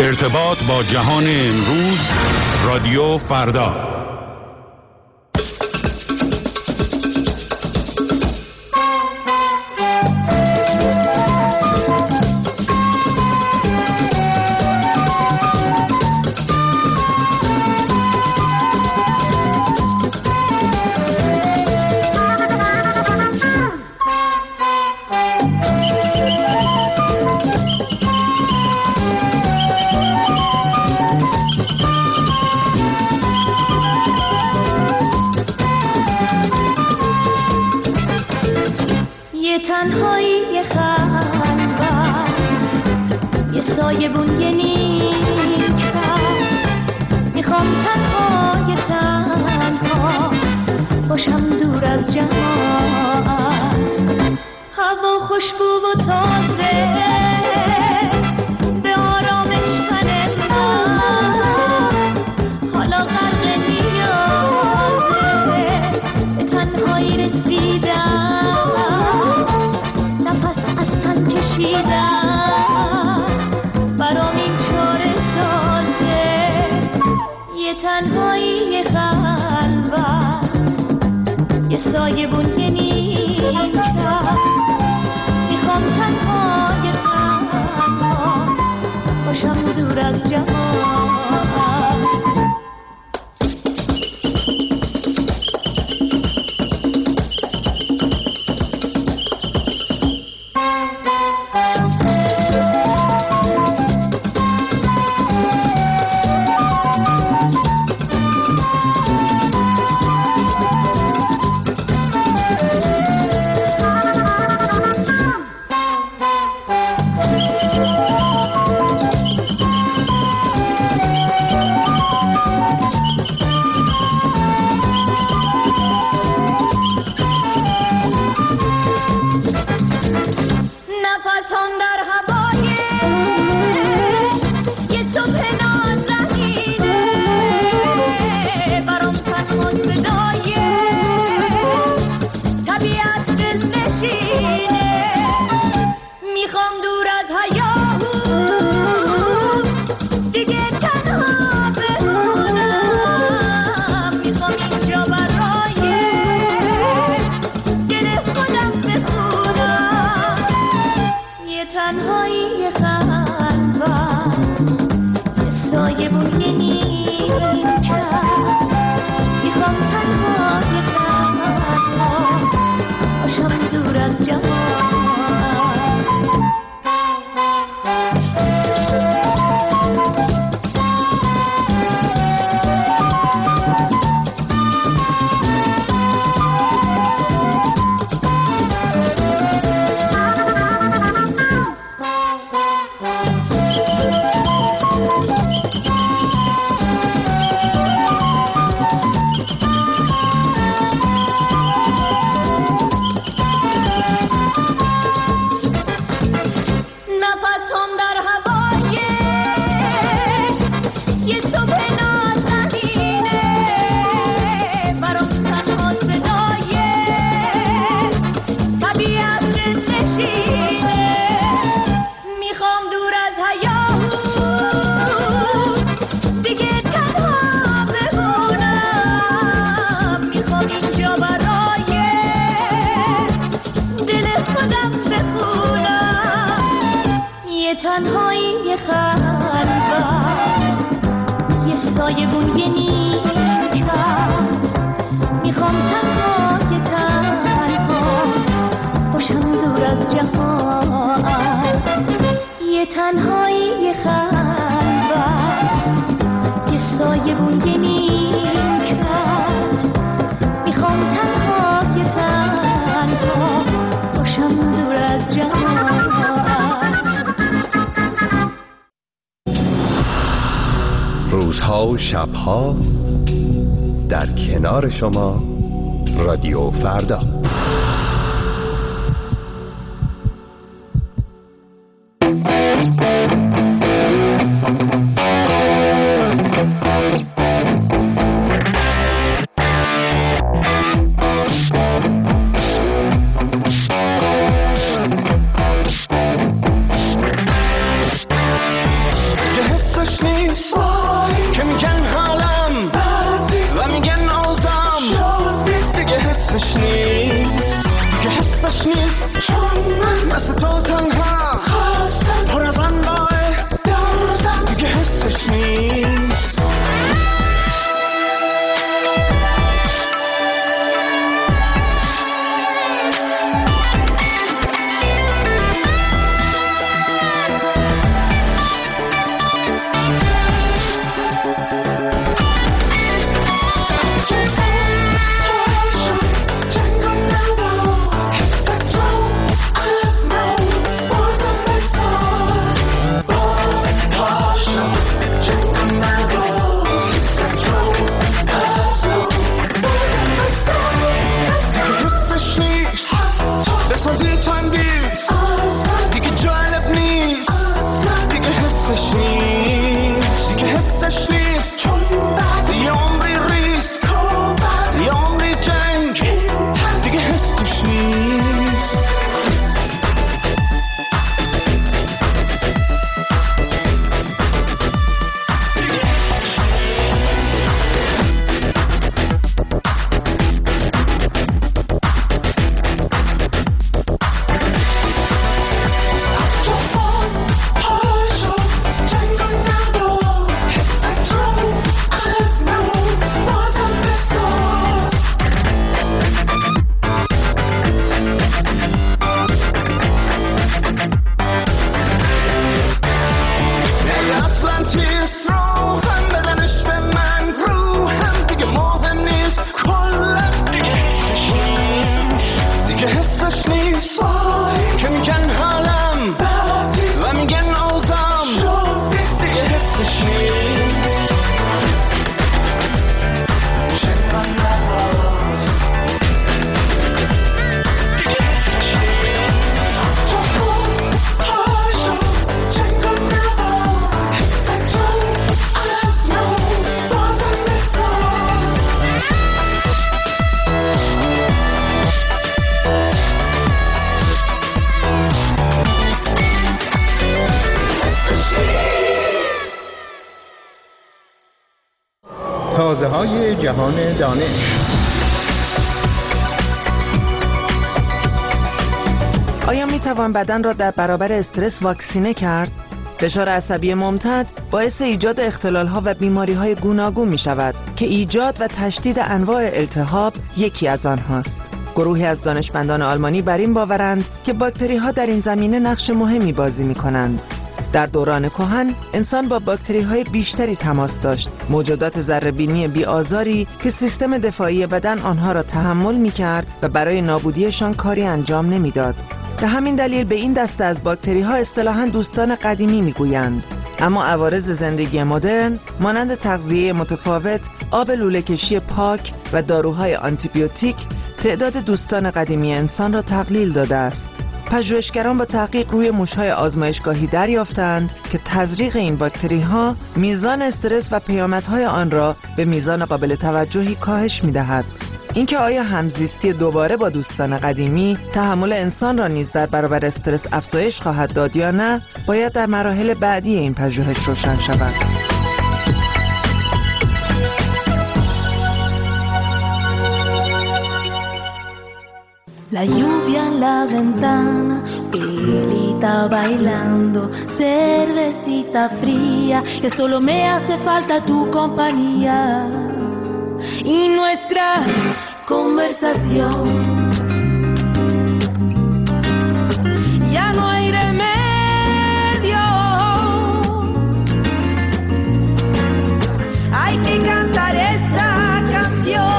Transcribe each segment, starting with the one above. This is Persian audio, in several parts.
ارتباط با جهان امروز، رادیو فردا. و شبها در کنار شما رادیو فردا. حس تازه‌های جهان دانش. آیا میتوان بدن را در برابر استرس واکسینه کرد؟ فشار عصبی ممتد باعث ایجاد اختلال‌ها و بیماری‌های گوناگون می‌شود که ایجاد و تشدید انواع التهاب یکی از آنهاست. گروهی از دانشمندان آلمانی بر این باورند که باکتری‌ها در این زمینه نقش مهمی بازی می‌کنند. در دوران کهن انسان با باکتری‌های بیشتری تماس داشت، موجودات ذره‌بینی بی‌آزاری که سیستم دفاعی بدن آنها را تحمل می‌کرد و برای نابودیشان کاری انجام نمی‌داد. به همین دلیل به این دسته از باکتری‌ها اصطلاحاً دوستان قدیمی می‌گویند. اما عوارض زندگی مدرن مانند تغذیه متفاوت، آب لوله‌کشی پاک و داروهای آنتیبیوتیک تعداد دوستان قدیمی انسان را تقلیل داده است. پژوهشگران با تحقیق روی موش‌های آزمایشگاهی دریافتند که تزریق این باکتری‌ها میزان استرس و پیامدهای آن را به میزان قابل توجهی کاهش می‌دهد. اینکه آیا همزیستی دوباره با دوستان قدیمی تحمل انسان را نیز در برابر استرس افزایش خواهد داد یا نه، باید در مراحل بعدی این پژوهش روشن شود. La lluvia en la ventana, Pilita bailando, cervecita fría, que solo me hace falta tu compañía y nuestra conversación. Ya no hay remedio, hay que cantar esta canción.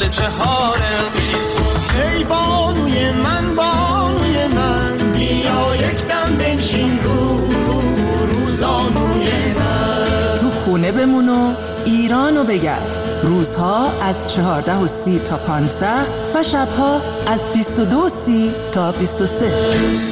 گل چهار قیزون. ای بانوی من بیا یک دم بنشین روزانوی من. تو خونه بمون و ایرانو بگرد. روزها از 14:30 تا 15 و شبها از 22:30 تا 23.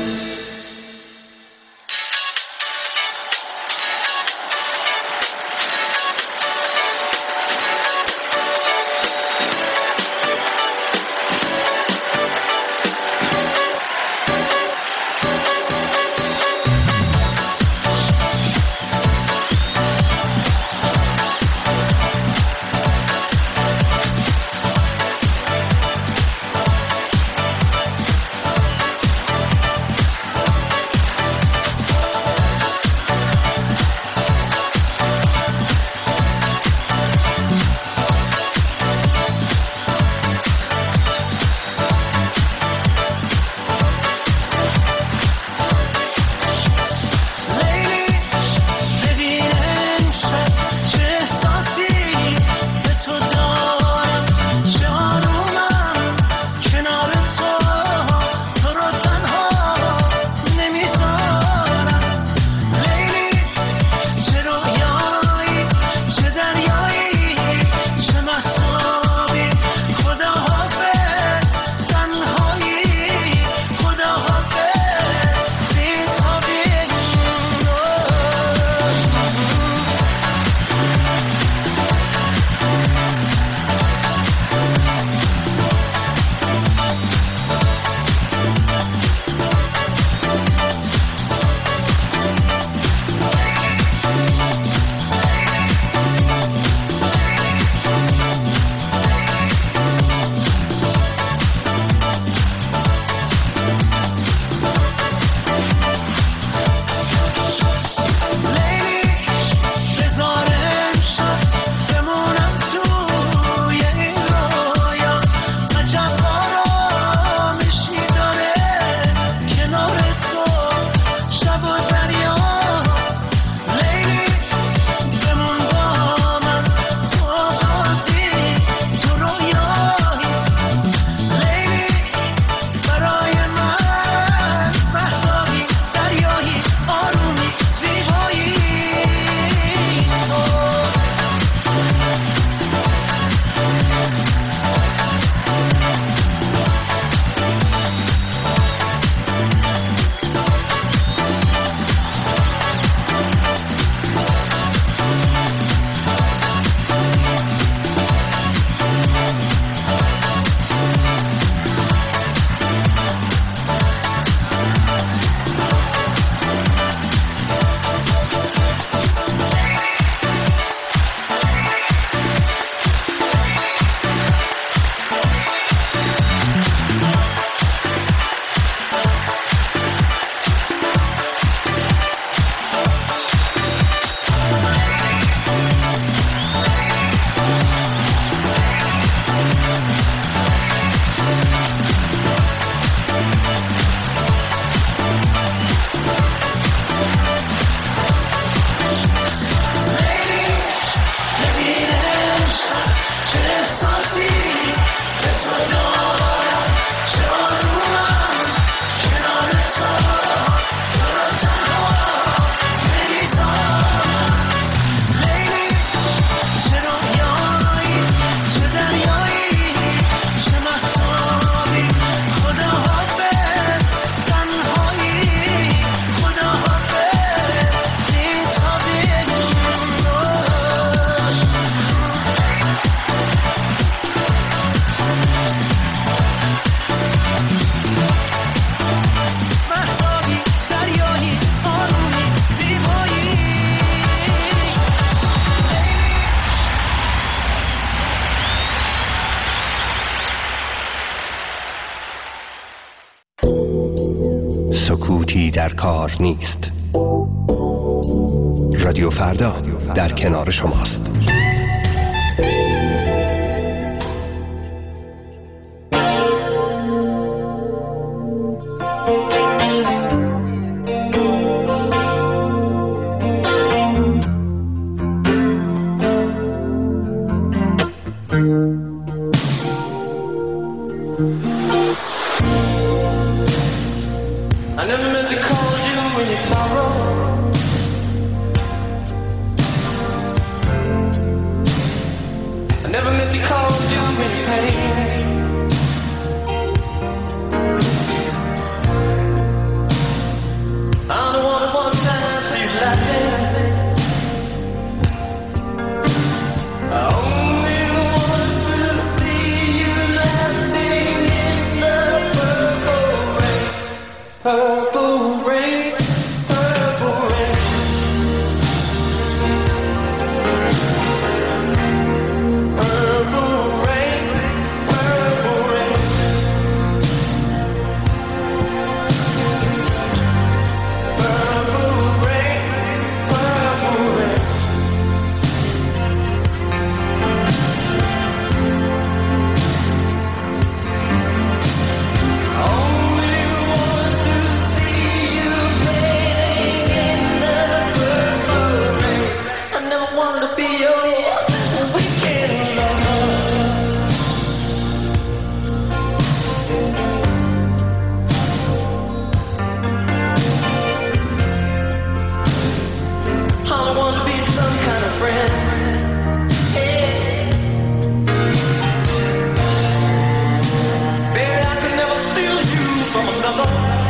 سکوتی در کار نیست. رادیو فردا در کنار شماست. want to be your weekend lover. All I want to be some kind of friend. Baby, I could never steal you from another.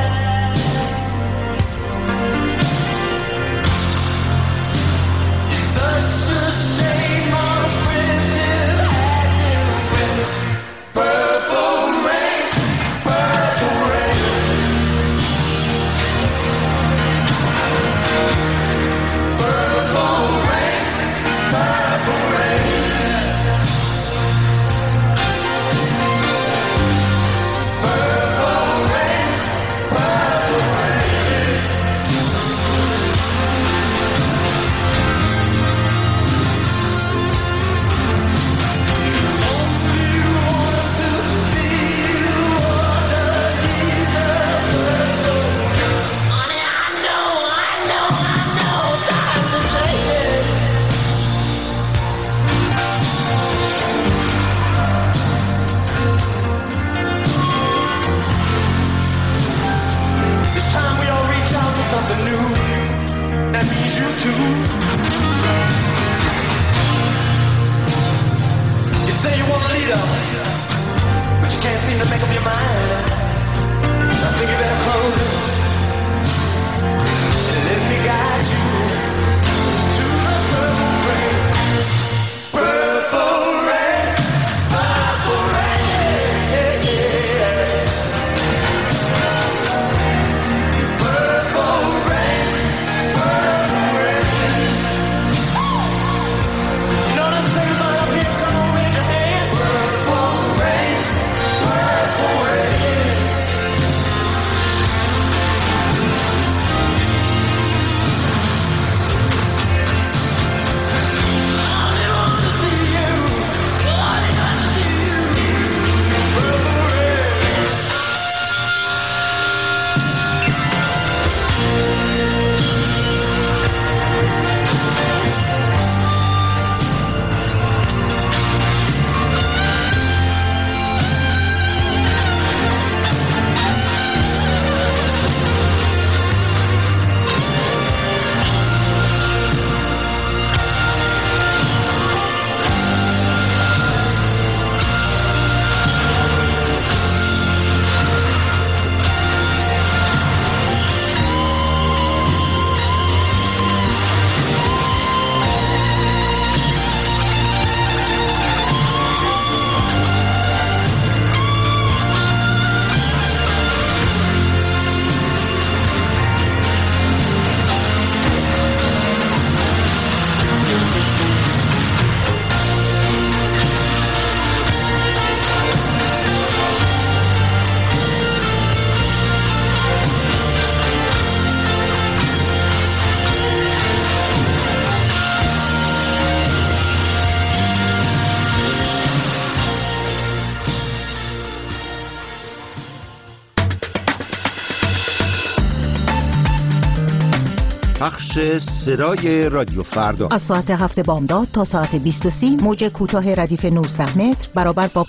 پخش صدای رادیو فردا از ساعت 7 بامداد تا ساعت 20:30 موج کوتاه ردیف 19 متر برابر با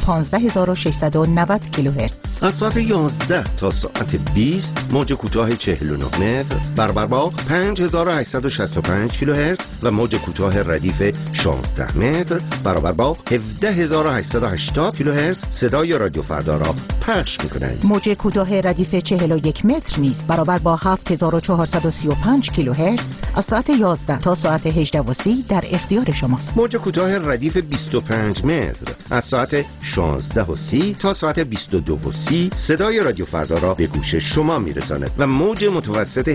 15690 کیلوهرتز. از ساعت 11 تا ساعت 20 موج کوتاه 49 متر برابر با 5865 کیلوهرتز و موج کوتاه ردیف 16 متر برابر با 17880 کیلوهرتز صدای رادیو فردا را پخش می‌کنند. موج کوتاه ردیف 41 متر نیز برابر با 7435 کیلوهرتز از ساعت 11 تا ساعت 18:30 در اختیار شماست. موج کوتاه ردیف 25 متر از ساعت 16:30 تا ساعت 22:30 صدای رادیو فردا را به گوش شما میرساند و موج متوسط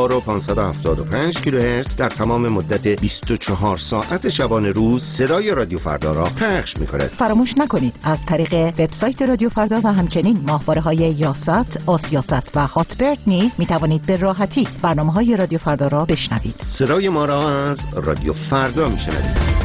1575 کیلوهرتز در تمام مدت 24 ساعت شبانه روز صدای رادیو فردا را پخش می‌کند. فراموش نکنید از طریق وبسایت رادیو فردا و همچنین ماهواره‌های یاست، آسیاست و هاتبرد نیز می‌توانید به راحتی برنامه‌های رادیو فردا را بشنوید. صدای ما را از رادیو فردا می‌شنوید.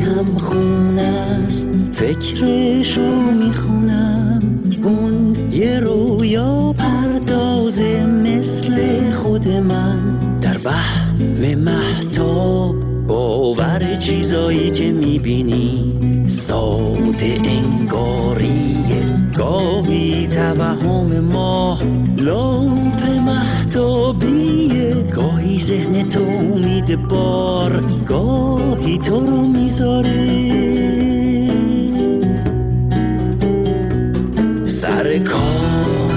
هم خون است فکرشو میخونم اون یه رویا پردازه مثل خود من در وهم مهتاب باور چیزایی که میبینی ساده انگاریه گاهی توهم ماه لامپ مهتابیه گاهی ذهن تو امید بار گاهی تو رو میذاره سر کار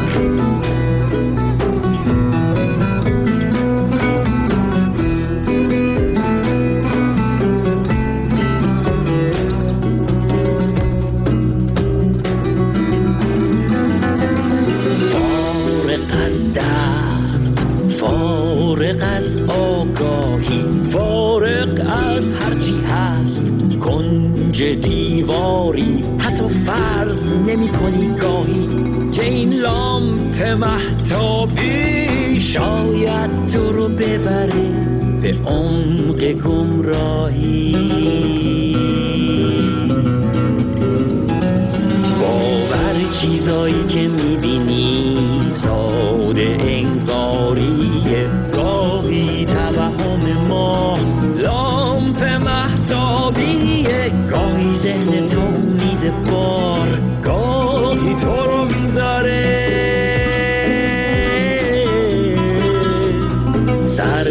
فارغ از آگاهی فارغ از هرچی هست کنج دیواری حتی فرض نمی کنی گاهی که این لامپ مهتابی شاید تو رو ببره به عمق گمراهی باور چیزایی که میبینی ساده انگاریه گاهی توهم ما لامپ مهتابیه گاهی ذهن تو میده بار گاهی تو رو میذاره سر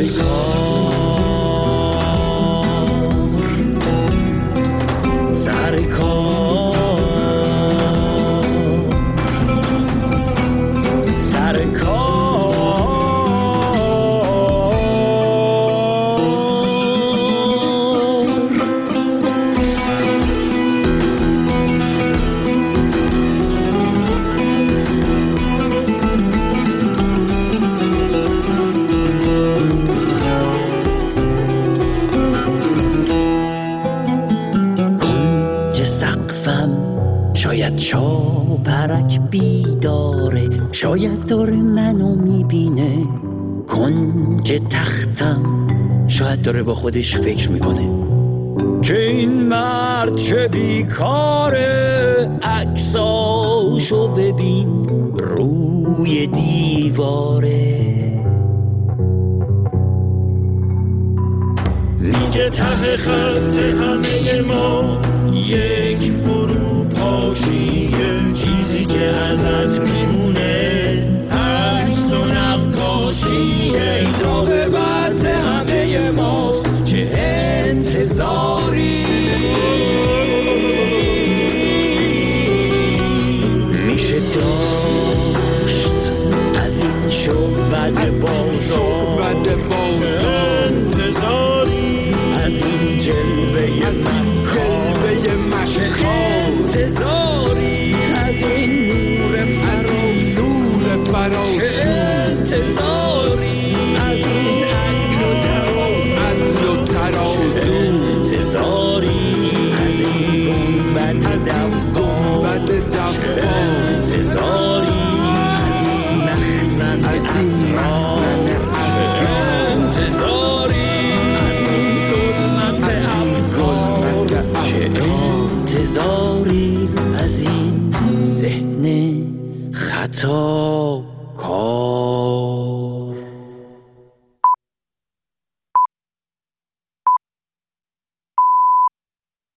چاپرک بیداره شاید داره منو میبینه کنج تختم شاید داره با خودش فکر میکنه که این مرد چه بیکاره عکساشو ببین روی دیواره میگه ته خط همه ما یک فروپاشیه چیزی که ازت میمونه عکس و نقاشیه این راه برد همه ماست چه انتظاری میشه داشت از این شعبد بازار انتظاری از این جلوه انتظاری از این نور فراز چه انتظاری از این عقل و تراز چه انتظاری از این گنبد دفاع چه انتظاری از این مخزن اسرار چه انتظاری از این ظلمت افکار چه انتظاری از این ذهن خطا